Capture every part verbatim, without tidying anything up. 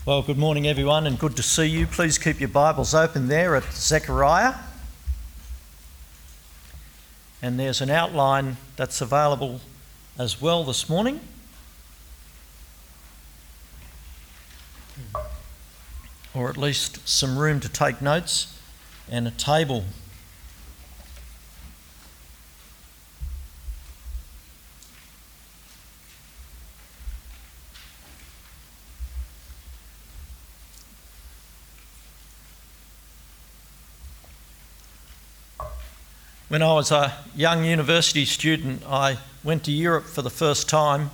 Well, good morning everyone and good to see you. Please keep your Bibles open there at Zechariah. And there's an outline that's available as well this morning. Or at least some room to take notes and a table. When I was a young university student, I went to Europe for the first time,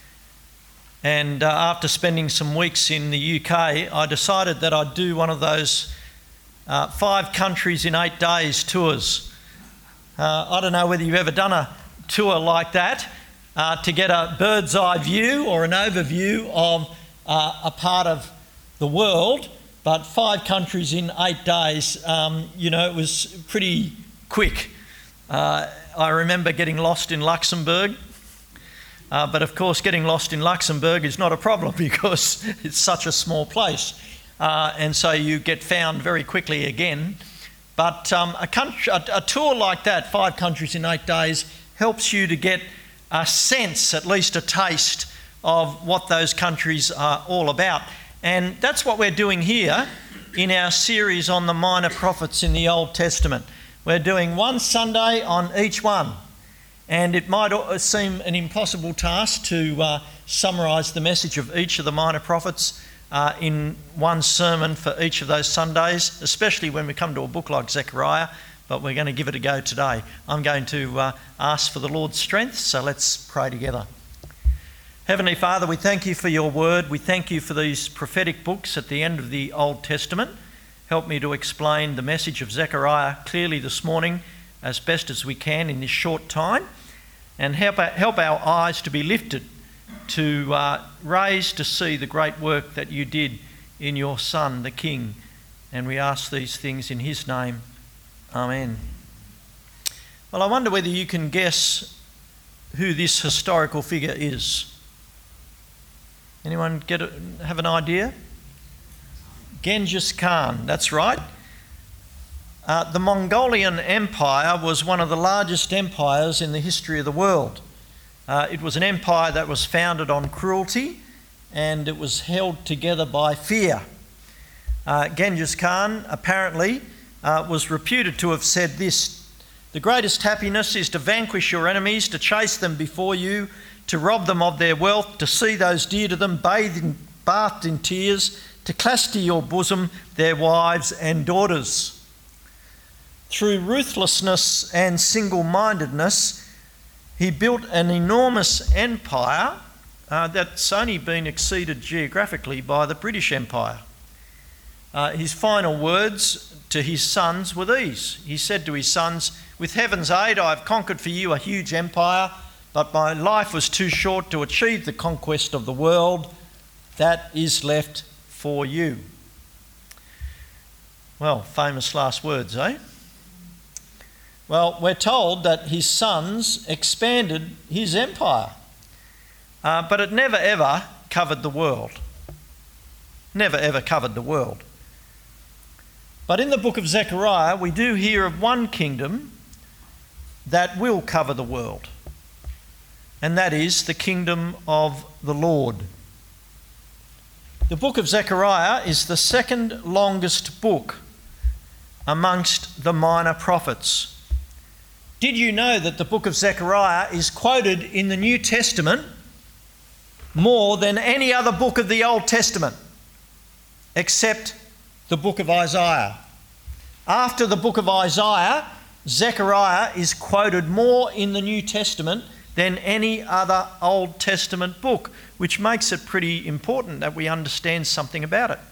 and uh, after spending some weeks in the U K, I decided that I'd do one of those uh, five countries in eight days tours. Uh, I don't know whether you've ever done a tour like that uh, to get a bird's eye view or an overview of uh, a part of the world, but five countries in eight days, um, you know, it was pretty quick. Uh, I remember getting lost in Luxembourg, uh, but of course getting lost in Luxembourg is not a problem because it's such a small place, uh, and so you get found very quickly again. But um, a, country, a, a tour like that, five countries in eight days, helps you to get a sense, at least a taste, of what those countries are all about. And that's what we're doing here in our series on the minor prophets in the Old Testament. We're doing one Sunday on each one, and it might seem an impossible task to uh, summarise the message of each of the minor prophets uh, in one sermon for each of those Sundays, especially when we come to a book like Zechariah, but we're going to give it a go today. I'm going to uh, ask for the Lord's strength, so let's pray together. Heavenly Father, we thank you for your word. We thank you for these prophetic books at the end of the Old Testament. Help me to explain the message of Zechariah clearly this morning as best as we can in this short time, and help our, help our eyes to be lifted, to uh, raise to see the great work that you did in your Son, the King. And we ask these things in his name. Amen. Well, I wonder whether you can guess who this historical figure is. Anyone get a, have an idea? Genghis Khan, that's right. Uh, the Mongolian Empire was one of the largest empires in the history of the world. Uh, it was an empire that was founded on cruelty, and it was held together by fear. Uh, Genghis Khan apparently uh, was reputed to have said this: "The greatest happiness is to vanquish your enemies, to chase them before you, to rob them of their wealth, to see those dear to them bathed in, bathed in tears, to clasp to your bosom their wives and daughters." Through ruthlessness and single-mindedness, he built an enormous empire uh, that's only been exceeded geographically by the British Empire. Uh, his final words to his sons were these. He said to his sons, "With heaven's aid, I have conquered for you a huge empire, but my life was too short to achieve the conquest of the world that is left for you." Well, famous last words, eh? Well, we're told that his sons expanded his empire, uh, but it never ever covered the world. Never ever covered the world. But in the book of Zechariah, we do hear of one kingdom that will cover the world, and that is the kingdom of the Lord. The book of Zechariah is the second longest book amongst the minor prophets. Did you know that the book of Zechariah is quoted in the New Testament more than any other book of the Old Testament, except the book of Isaiah? After the book of Isaiah, Zechariah is quoted more in the New Testament than any other Old Testament book, which makes it pretty important that we understand something about it.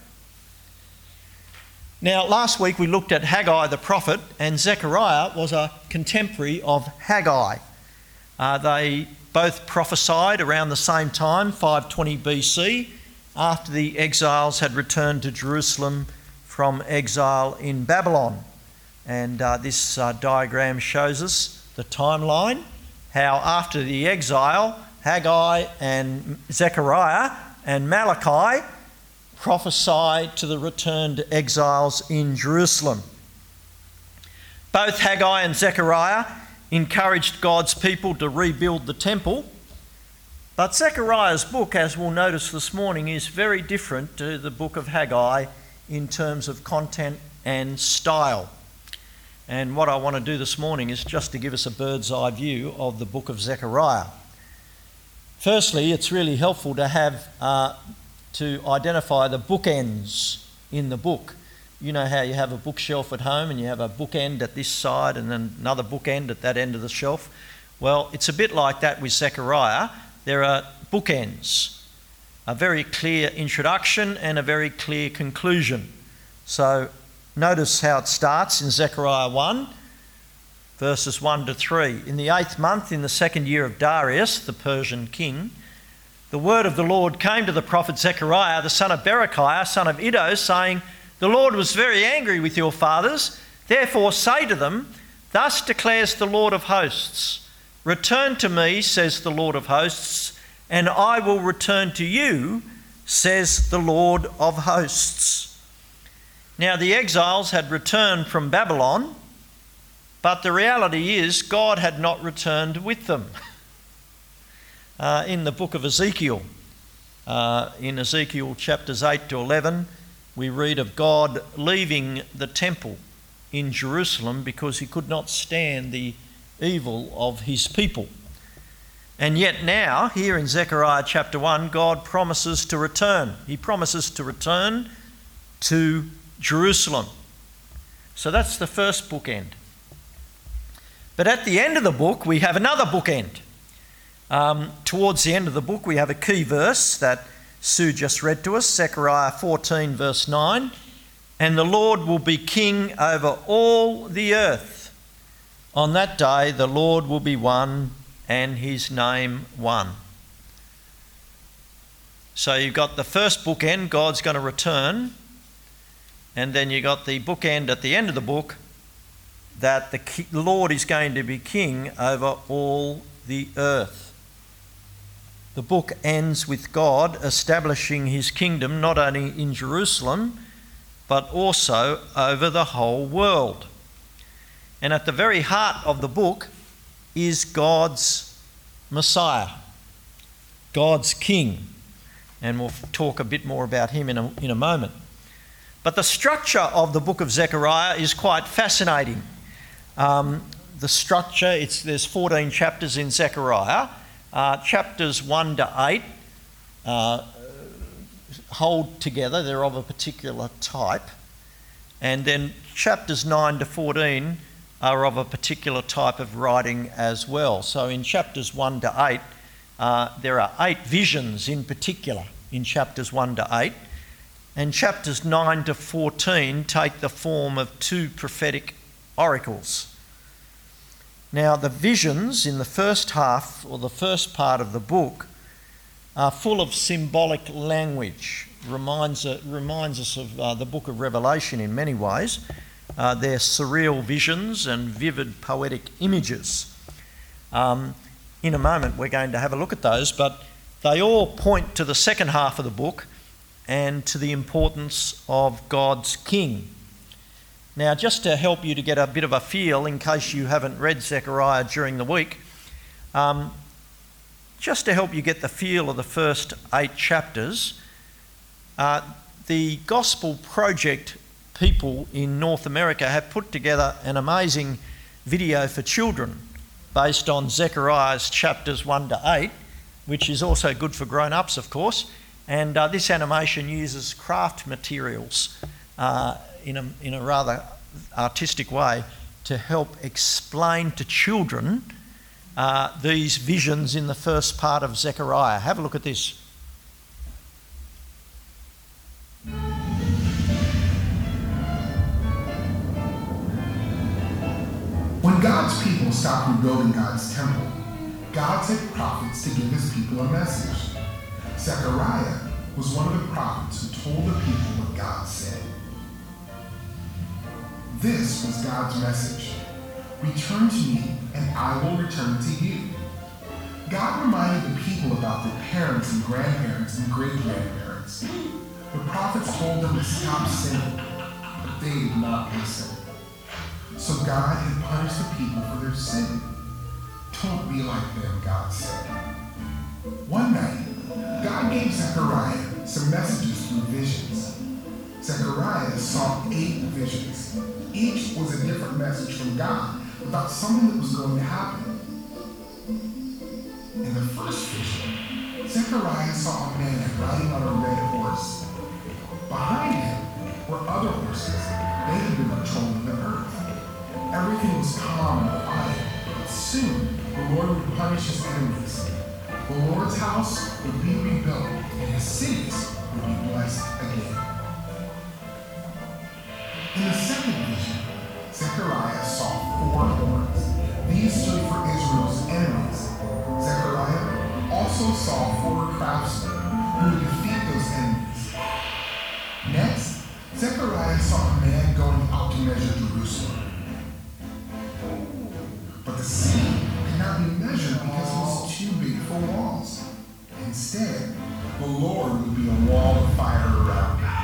Now, last week we looked at Haggai the prophet, and Zechariah was a contemporary of Haggai. Uh, they both prophesied around the same time, five twenty B C, after the exiles had returned to Jerusalem from exile in Babylon. And uh, this uh, diagram shows us the timeline, how after the exile, Haggai and Zechariah and Malachi prophesy to the returned exiles in Jerusalem. Both Haggai and Zechariah encouraged God's people to rebuild the temple, but Zechariah's book, as we'll notice this morning, is very different to the book of Haggai in terms of content and style. And what I want to do this morning is just to give us a bird's eye view of the book of Zechariah. Firstly, it's really helpful to have uh, to identify the bookends in the book. You know how you have a bookshelf at home and you have a bookend at this side and then another bookend at that end of the shelf? Well, it's a bit like that with Zechariah. There are bookends, a very clear introduction and a very clear conclusion. So notice how it starts in Zechariah one, verses one to three. In the eighth month, in the second year of Darius, the Persian king, the word of the Lord came to the prophet Zechariah, the son of Berechiah, son of Iddo, saying, "The Lord was very angry with your fathers. Therefore say to them, thus declares the Lord of hosts, return to me, says the Lord of hosts, and I will return to you, says the Lord of hosts." Now the exiles had returned from Babylon, but the reality is God had not returned with them. Uh, in the book of Ezekiel, uh, in Ezekiel chapters eight to eleven, we read of God leaving the temple in Jerusalem because he could not stand the evil of his people. And yet now, here in Zechariah chapter one, God promises to return. He promises to return to Jerusalem. So that's the first bookend. But at the end of the book, we have another bookend. Um, towards the end of the book, we have a key verse that Sue just read to us, Zechariah fourteen, verse nine. "And the Lord will be king over all the earth. On that day, the Lord will be one and his name one." So you've got the first bookend, God's going to return. And then you've got the bookend at the end of the book, that the Lord is going to be king over all the earth. The book ends with God establishing his kingdom not only in Jerusalem, but also over the whole world. And at the very heart of the book is God's Messiah, God's King. And we'll talk a bit more about him in a, in a moment. But the structure of the book of Zechariah is quite fascinating. Um, the structure, it's, there's fourteen chapters in Zechariah. Uh, chapters one to eight uh, hold together, they're of a particular type. And then chapters nine to fourteen are of a particular type of writing as well. So in chapters one to eight, uh, there are eight visions in particular in chapters one to eight. And chapters nine to fourteen take the form of two prophetic oracles. Now, the visions in the first half, or the first part of the book, are full of symbolic language. Reminds, uh, reminds us of uh, the book of Revelation in many ways. Uh, they're surreal visions and vivid poetic images. Um, in a moment, we're going to have a look at those, but they all point to the second half of the book and to the importance of God's King. Now, just to help you to get a bit of a feel, in case you haven't read Zechariah during the week, um, just to help you get the feel of the first eight chapters, uh, the Gospel Project people in North America have put together an amazing video for children based on Zechariah's chapters one to eight, which is also good for grown-ups, of course. And uh, this animation uses craft materials uh, in a, in a rather artistic way to help explain to children uh, these visions in the first part of Zechariah. Have a look at this. When God's people stopped rebuilding God's temple, God sent prophets to give his people a message. Zechariah was one of the prophets who told the people what God said. This was God's message. Return to me, and I will return to you. God reminded the people about their parents and grandparents and great-grandparents. The prophets told them to stop sinning, but they did not listen. So God had punished the people for their sin. Don't be like them, God said. One night, God gave Zechariah some messages through visions. Zechariah saw eight visions. Each was a different message from God about something that was going to happen. In the first vision, Zechariah saw a man riding on a red horse. Behind him were other horses. They had been patrolling the earth. Everything was calm and quiet, but soon the Lord would punish his enemies. The Lord's house would be rebuilt, and his cities would be blessed again. In the second vision, Zechariah saw four horns. These stood for Israel's enemies. Zechariah also saw four craftsmen who would defeat those enemies. Next, Zechariah saw a man going out to measure Jerusalem. But the city could not be measured because it was too big for walls. Instead, the Lord would be a wall of fire around it.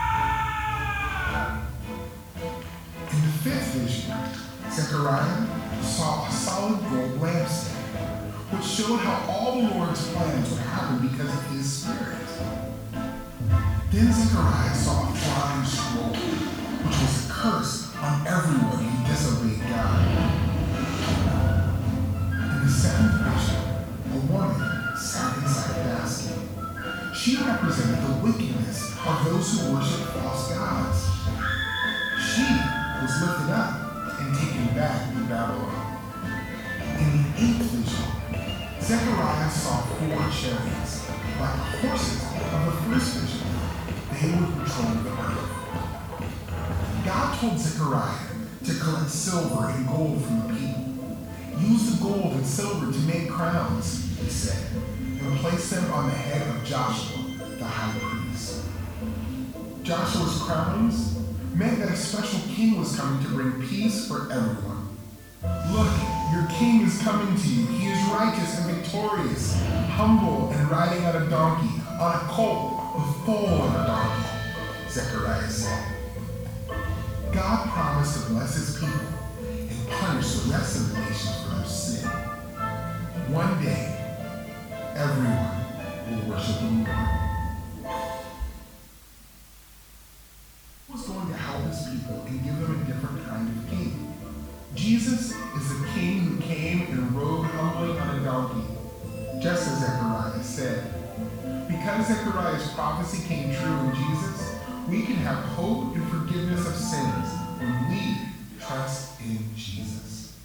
In the fifth vision, Zechariah saw a solid gold lampstand, which showed how all the Lord's plans would happen because of his Spirit. Then Zechariah saw a flying scroll, which was a curse on everyone who disobeyed God. In the seventh vision, a woman sat inside a basket. She represented the wickedness of those who worship false gods. She was lifted up and taken back to Babylon. In the eighth vision, Zechariah saw four chariots, like horses of the first vision. They would patrol the earth. God told Zechariah to collect silver and gold from the people. Use the gold and silver to make crowns, he said, and place them on the head of Joshua, the high priest. Joshua's crowns meant that a special king was coming to bring peace for everyone. Look, your king is coming to you. He is righteous and victorious, humble and riding on a donkey, on a colt, a foal on a donkey, Zechariah said. God promised to bless his people and punish the rest of the nations for their sin. One day, everyone will worship the Lord. He was going to help his people and give them a different kind of king. Jesus is the king who came and rode humbly on a donkey, just as Zechariah said. Because Zechariah's prophecy came true in Jesus, we can have hope and forgiveness of sins when we trust in Jesus.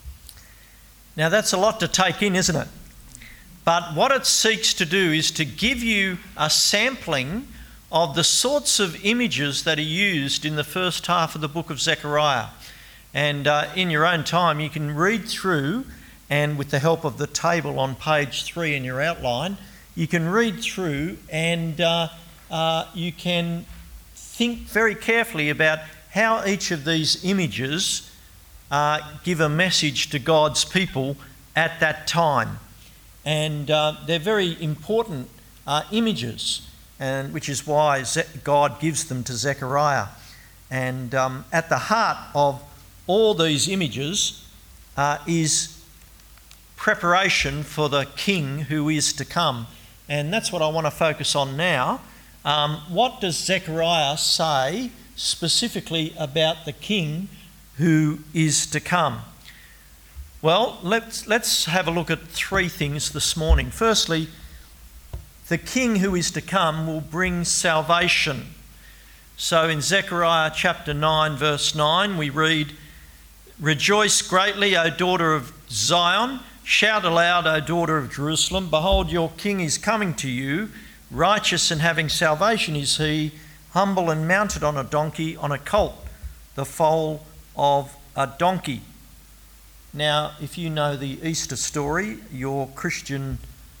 Now that's a lot to take in, isn't it? But what it seeks to do is to give you a sampling of the sorts of images that are used in the first half of the book of Zechariah. And uh, in your own time, you can read through, and with the help of the table on page three in your outline, you can read through and uh, uh, you can think very carefully about how each of these images uh, give a message to God's people at that time. And uh, they're very important uh, images, and which is why Ze- God gives them to Zechariah. And um, at the heart of all these images uh, is preparation for the king who is to come. And that's what I want to focus on now. Um, what does Zechariah say specifically about the king who is to come? Well, let's, let's have a look at three things this morning. Firstly, the king who is to come will bring salvation. So in Zechariah chapter nine, verse nine, we read, "Rejoice greatly, O daughter of Zion. Shout aloud, O daughter of Jerusalem. Behold, your king is coming to you. Righteous and having salvation is he, humble and mounted on a donkey, on a colt, the foal of a donkey." Now, if you know the Easter story, your Christian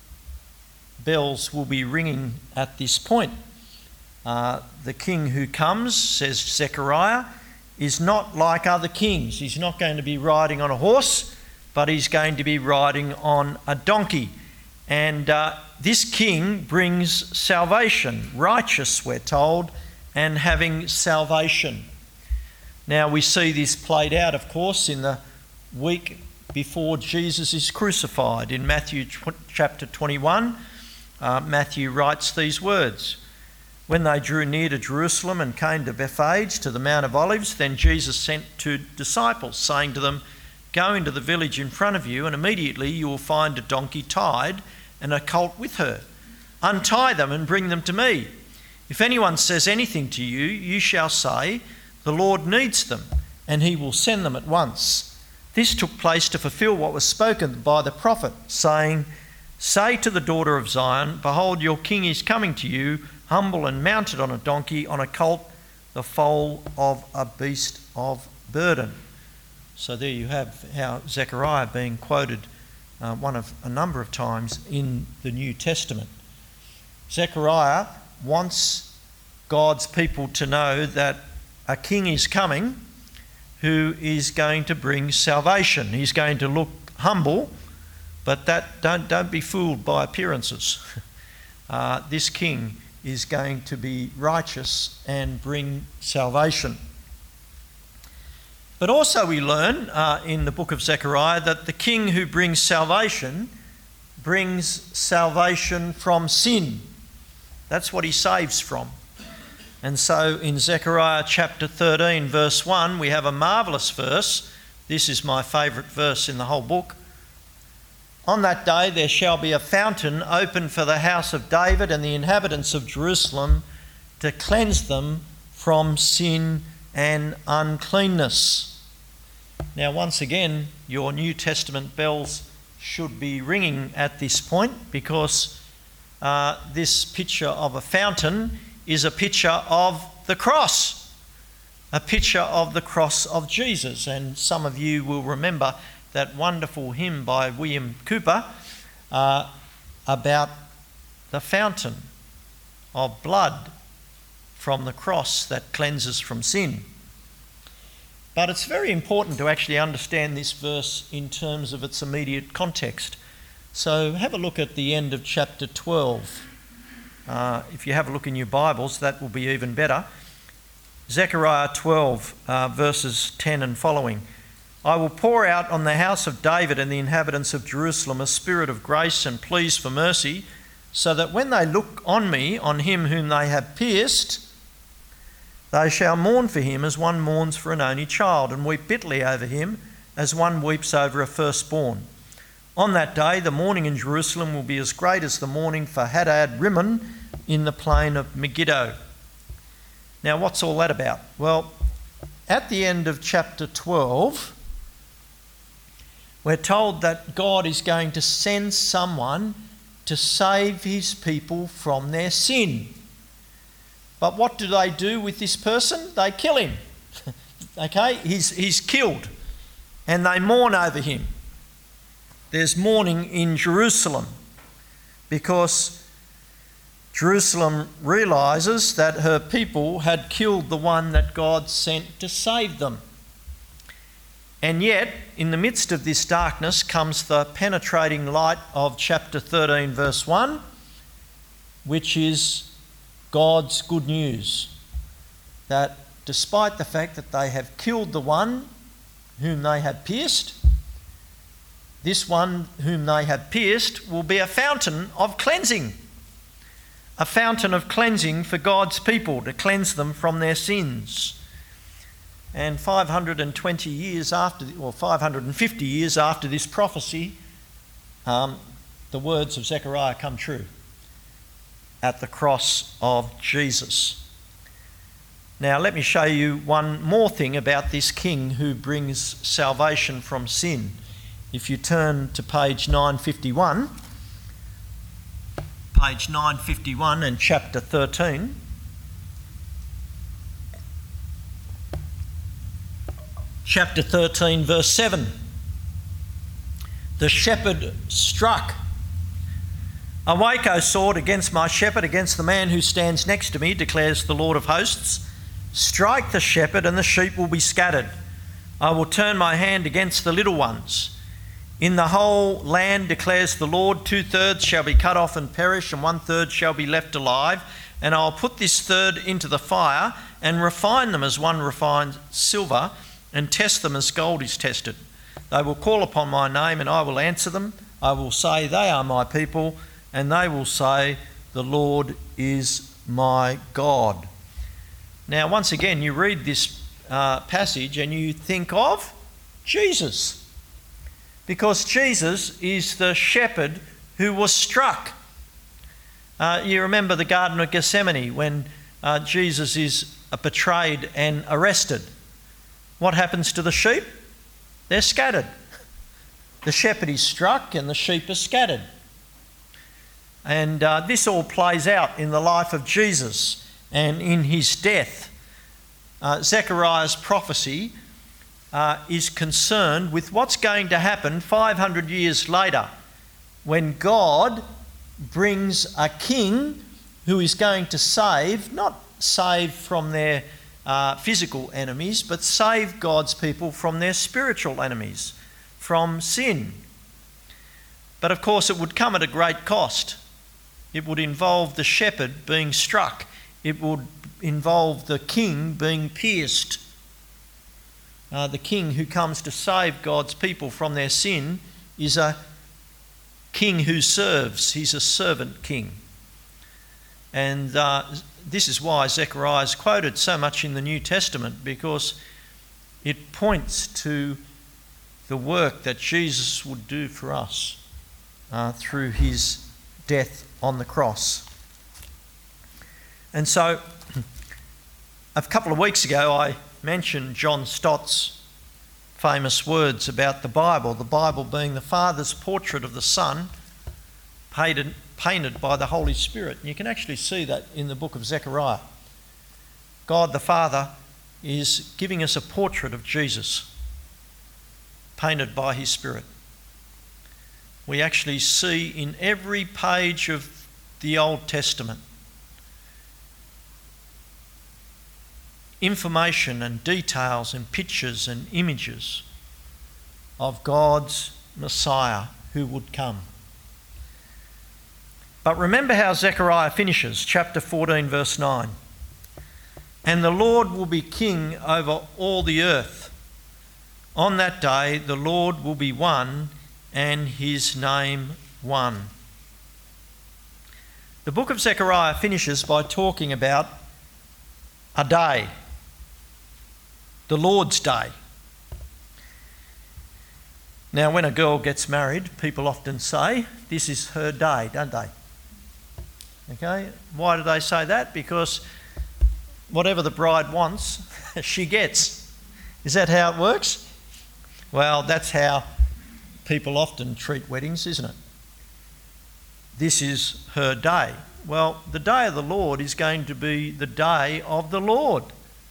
bells will be ringing at this point. Uh, the king who comes, says Zechariah, is not like other kings. He's not going to be riding on a horse, but he's going to be riding on a donkey. And uh, this king brings salvation, righteous, we're told, and having salvation. Now we see this played out, of course, in the week before Jesus is crucified. In Matthew chapter twenty-one, uh, Matthew writes these words. When they drew near to Jerusalem and came to Bethphage, to the Mount of Olives, then Jesus sent two disciples, saying to them, "Go into the village in front of you, and immediately you will find a donkey tied and a colt with her. Untie them and bring them to me. If anyone says anything to you, you shall say, 'The Lord needs them,' and he will send them at once." This took place to fulfill what was spoken by the prophet, saying, "Say to the daughter of Zion, behold, your king is coming to you, humble and mounted on a donkey, on a colt, the foal of a beast of burden." So there you have how Zechariah being quoted uh, one of a number of times in the New Testament. Zechariah wants God's people to know that a king is coming who is going to bring salvation. He's going to look humble, but that don't, don't be fooled by appearances. Uh, this king is going to be righteous and bring salvation. But also we learn uh, in the book of Zechariah that the king who brings salvation brings salvation from sin. That's what he saves from. And so in Zechariah chapter thirteen, verse one, we have a marvellous verse. This is my favourite verse in the whole book. "On that day there shall be a fountain opened for the house of David and the inhabitants of Jerusalem, to cleanse them from sin and uncleanness." Now once again, your New Testament bells should be ringing at this point, because uh, this picture of a fountain is a picture of the cross, a picture of the cross of Jesus. And some of you will remember that wonderful hymn by William Cooper uh, about the fountain of blood from the cross that cleanses from sin. But it's very important to actually understand this verse in terms of its immediate context. So have a look at the end of chapter twelve. Uh, if you have a look in your Bibles, that will be even better. Zechariah twelve, uh, verses ten and following. "I will pour out on the house of David and the inhabitants of Jerusalem a spirit of grace and pleas for mercy, so that when they look on me, on him whom they have pierced, they shall mourn for him as one mourns for an only child, and weep bitterly over him as one weeps over a firstborn. On that day the mourning in Jerusalem will be as great as the mourning for Hadad Rimmon in the plain of Megiddo." Now what's all that about? Well, at the end of chapter twelve, we're told that God is going to send someone to save his people from their sin. But what do they do with this person? They kill him. Okay, he's, he's killed, and they mourn over him. There's mourning in Jerusalem because Jerusalem realises that her people had killed the one that God sent to save them. And yet, in the midst of this darkness comes the penetrating light of chapter thirteen, verse one, which is God's good news, that despite the fact that they have killed the one whom they have pierced, this one whom they have pierced will be a fountain of cleansing, a fountain of cleansing for God's people, to cleanse them from their sins. And five hundred twenty years after, or five hundred fifty years after this prophecy, um, the words of Zechariah come true at the cross of Jesus. Now let me show you one more thing about this king who brings salvation from sin. If you turn to page nine fifty-one, page nine fifty-one and chapter thirteen. Chapter thirteen, verse seven. The shepherd struck. "Awake, O sword, against my shepherd, against the man who stands next to me, declares the Lord of hosts. Strike the shepherd and the sheep will be scattered. I will turn my hand against the little ones. In the whole land, declares the Lord, two-thirds shall be cut off and perish, and one-third shall be left alive. And I'll put this third into the fire and refine them as one refines silver, and test them as gold is tested. They will call upon my name, and I will answer them. I will say, they are my people, and they will say, the Lord is my God. Now, once again, you read this uh, passage and you think of Jesus. Because Jesus is the shepherd who was struck. Uh, you remember the Garden of Gethsemane when uh, Jesus is uh, betrayed and arrested. What happens to the sheep? They're scattered. The shepherd is struck and the sheep are scattered. And uh, this all plays out in the life of Jesus and in his death. Uh, Zechariah's prophecy Uh, is concerned with what's going to happen five hundred years later when God brings a king who is going to save, not save from their uh, physical enemies, but save God's people from their spiritual enemies, from sin. But of course it would come at a great cost. It would involve the shepherd being struck. It would involve the king being pierced. Uh, the king who comes to save God's people from their sin is a king who serves. He's a servant king. And uh, this is why Zechariah is quoted so much in the New Testament, because it points to the work that Jesus would do for us uh, through his death on the cross. And so a couple of weeks ago I mentioned John Stott's famous words about the Bible, the Bible being the Father's portrait of the Son, painted, painted by the Holy Spirit. And you can actually see that in the book of Zechariah. God the Father is giving us a portrait of Jesus, painted by his Spirit. We actually see in every page of the Old Testament information and details and pictures and images of God's Messiah who would come. But remember how Zechariah finishes, chapter fourteen, verse nine. And the Lord will be king over all the earth. On that day the Lord will be one and his name one. The book of Zechariah finishes by talking about a day, the Lord's Day. Now, when a girl gets married, people often say, this is her day, don't they? Okay, why do they say that? Because whatever the bride wants, she gets. Is that how it works? Well, that's how people often treat weddings, isn't it? This is her day. Well, the day of the Lord is going to be the day of the Lord.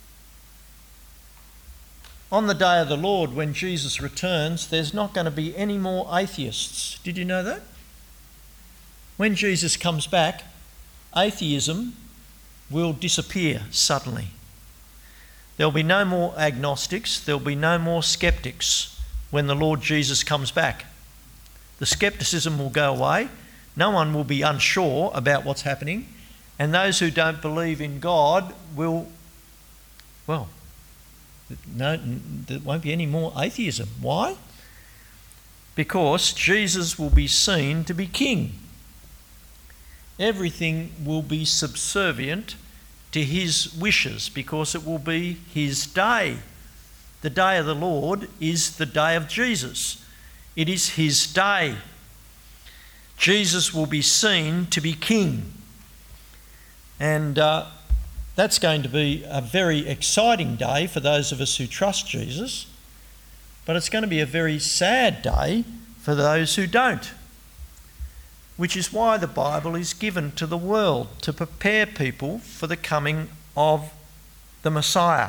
On the day of the Lord, when Jesus returns, there's not going to be any more atheists. Did you know that? When Jesus comes back, atheism will disappear suddenly. There'll be no more agnostics, there'll be no more skeptics when the Lord Jesus comes back. The skepticism will go away, no one will be unsure about what's happening, and those who don't believe in God will, well, no, there won't be any more atheism. Why? Because Jesus will be seen to be king. Everything will be subservient to his wishes because it will be his day. The day of the Lord is the day of Jesus. It is his day. Jesus will be seen to be king. And uh, that's going to be a very exciting day for those of us who trust Jesus, but it's going to be a very sad day for those who don't, which is why the Bible is given to the world, to prepare people for the coming of the Messiah.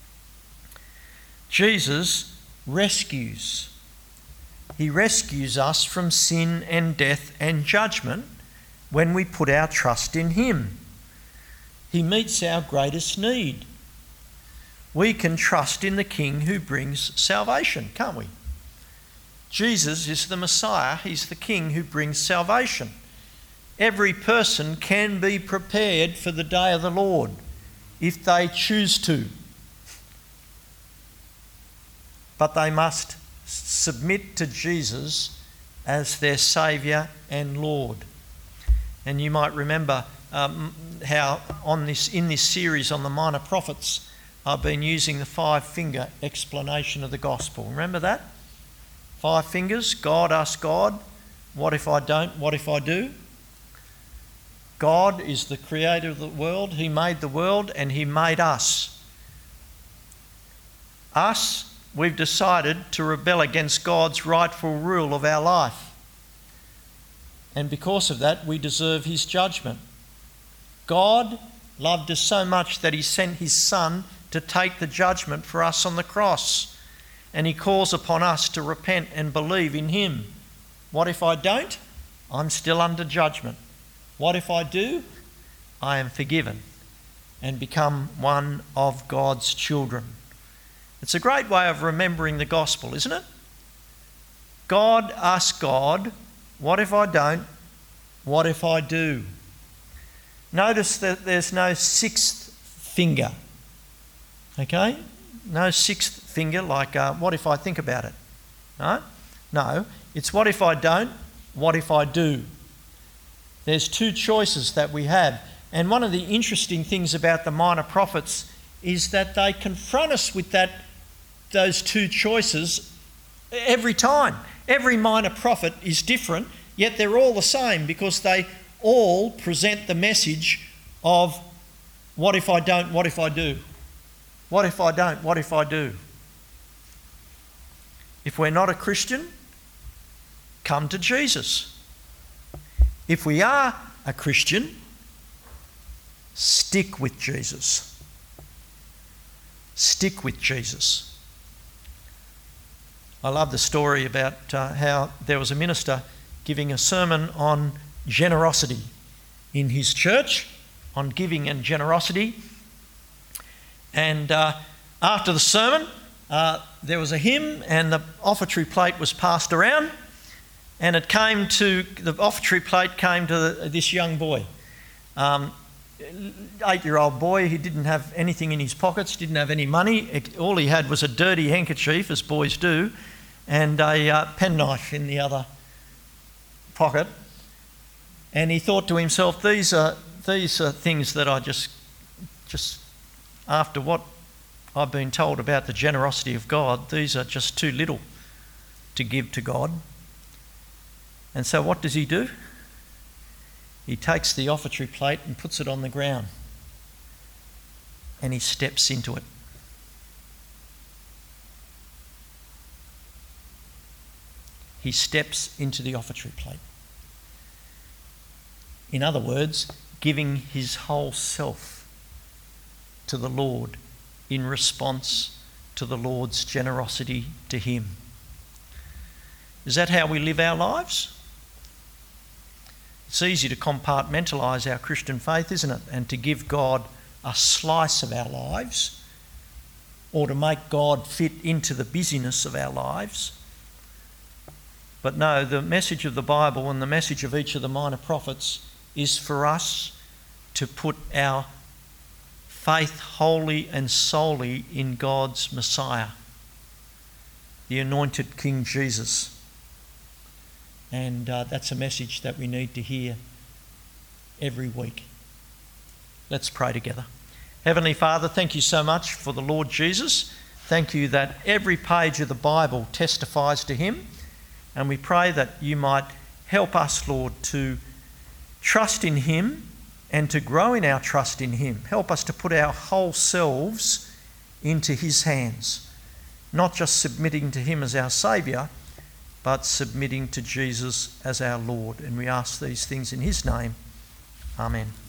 Jesus rescues. He rescues us from sin and death and judgment when we put our trust in him. He meets our greatest need. We can trust in the King who brings salvation, can't we? Jesus is the Messiah. He's the King who brings salvation. Every person can be prepared for the day of the Lord if they choose to. But they must submit to Jesus as their Saviour and Lord. And you might remember um, how on this in this series on the minor prophets, I've been using the five-finger explanation of the gospel. Remember that? Five fingers. God, us, God. What if I don't? What if I do? God is the creator of the world. He made the world and he made us. Us, we've decided to rebel against God's rightful rule of our life. And because of that, we deserve his judgment. God loved us so much that he sent his Son to take the judgment for us on the cross. And he calls upon us to repent and believe in him. What if I don't? I'm still under judgment. What if I do? I am forgiven and become one of God's children. It's a great way of remembering the gospel, isn't it? God, us, God. What if I don't? What if I do? Notice that there's no sixth finger. Okay? No sixth finger like, uh, what if I think about it? No? No. It's what if I don't? What if I do? There's two choices that we have. And one of the interesting things about the minor prophets is that they confront us with that, those two choices every time. Every minor prophet is different, yet they're all the same because they all present the message of what if I don't, what if I do? What if I don't, what if I do? If we're not a Christian, come to Jesus. If we are a Christian, stick with Jesus. Stick with Jesus. I love the story about uh, how there was a minister giving a sermon on generosity in his church, on giving and generosity. And uh, after the sermon, uh, there was a hymn and the offertory plate was passed around, and it came to, the offertory plate came to the, this young boy. Um, eight-year-old boy, he didn't have anything in his pockets, didn't have any money. All he had was a dirty handkerchief, as boys do, and a uh, penknife in the other pocket. And he thought to himself, these are these are things that I just, just after what I've been told about the generosity of God, these are just too little to give to God. And so what does he do? He takes the offertory plate and puts it on the ground. And he steps into it. He steps into the offertory plate. In other words, giving his whole self to the Lord in response to the Lord's generosity to him. Is that how we live our lives? It's easy to compartmentalise our Christian faith, isn't it? And to give God a slice of our lives, or to make God fit into the busyness of our lives. But no, the message of the Bible and the message of each of the minor prophets is for us to put our faith wholly and solely in God's Messiah, the anointed King Jesus. And uh, that's a message that we need to hear every week. Let's pray together. Heavenly Father, thank you so much for the Lord Jesus. Thank you that every page of the Bible testifies to him. And we pray that you might help us, Lord, to trust in him and to grow in our trust in him. Help us to put our whole selves into his hands, not just submitting to him as our Saviour, but submitting to Jesus as our Lord. And we ask these things in his name. Amen.